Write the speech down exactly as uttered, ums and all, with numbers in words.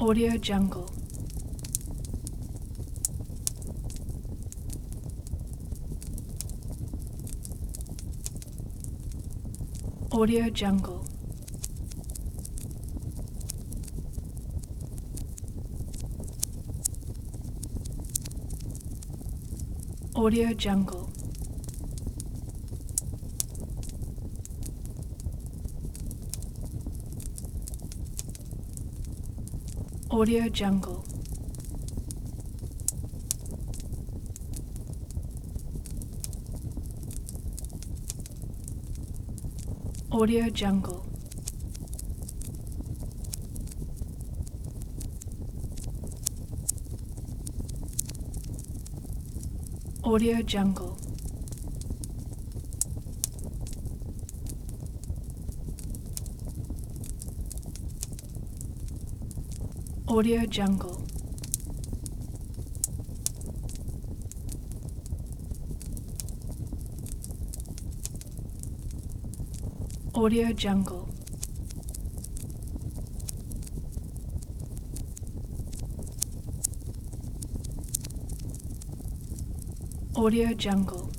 Audio Jungle. Audio Jungle. Audio Jungle. Audio Jungle. Audio Jungle. Audio Jungle. Audio Jungle. Audio Jungle. Audio Jungle.